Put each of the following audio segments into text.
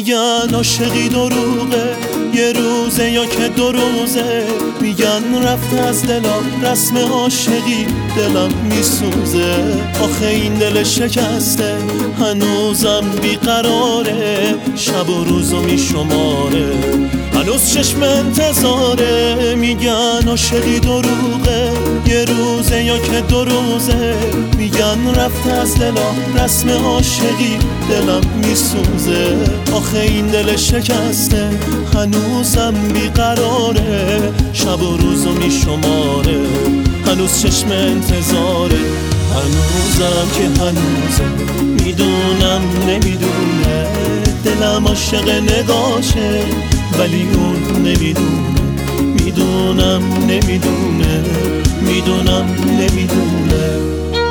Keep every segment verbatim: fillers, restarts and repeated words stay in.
میگن عاشقی دروغه، یه روزه یا که دو روزه. میگن رفته از دلم رسم عاشقی، دلم میسوزه. آخه این دل شکسته هنوزم بیقراره، شب و روزو میشماره، هنوز چشم انتظاره. میگن عاشقی دروغه، یه روزه یا که دو روزه. میگن رفته از دلم رسم عاشقی، دلم میسوزه. آخه این دل شکسته هنوزم بیقراره، شب و روزو میشماره، هنوز چشم انتظاره. هنوزم که هنوزه، میدونم نمیدونه، دلم عاشق نگاشه ولی اون نمیدونه. میدونم نمیدونه، میدونم نمیدونه.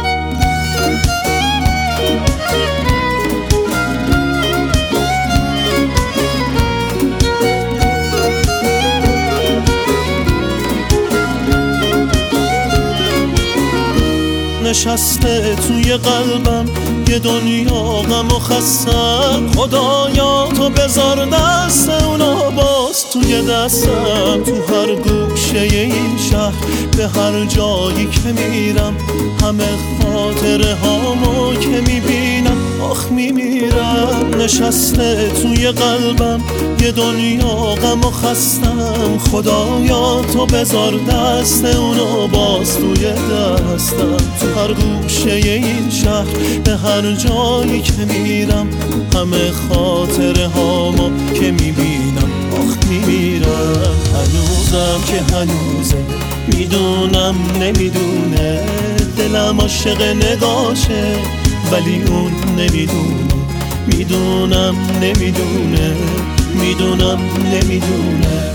نشسته توی قلبم یه دنیا غم و خستم، خدایا تو بذار دست اونا باز توی دستم. تو هر گوشه این شهر، به هر جایی که میرم، همه خاطره هامو که میبینم آخ میمیرم. نشسته توی قلبم یه دنیا غم و خستم، خدایا تو بذار دست اونو باز توی دستم. تو هر گوشه این شهر، به هر جایی که میرم، همه خاطره هامو که میبینم آخ میمیرم. هنوزم که هنوزه، میدونم نمیدونه، دلم عاشق نگاشه ولی اون نمیدونه. میدونم نمیدونه، میدونم نمیدونه.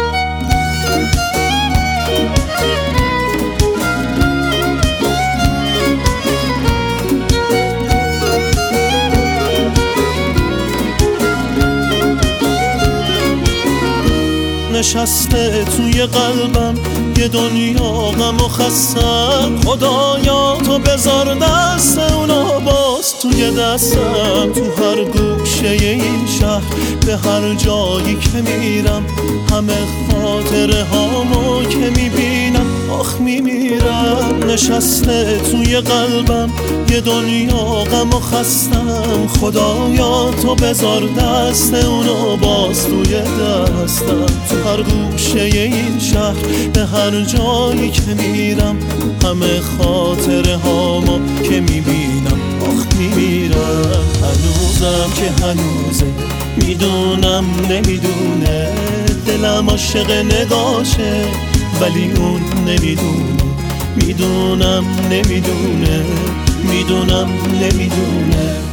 نشسته توی قلبم یه دنیا غم و خستم، خدایا تو بذار دست اونا باز توی دستم. تو هر گوشه این شهر، به هر جایی که میرم، همه خاطره هامو که میبینم آخ میمیرم. نشسته توی قلبم یه دنیا غم و خستم، خدایا تو بذار دست اونو باز توی دستم. تو هر گوشه این شهر، به هر جایی که میرم، همه خاطره هامو که میبینم آخ میمیرم. هنوزم که هنوزه، میدونم نمیدونه، دلم عاشق نگاشه ولی اون نمیدونه. میدونم نمیدونه، میدونم نمیدونه.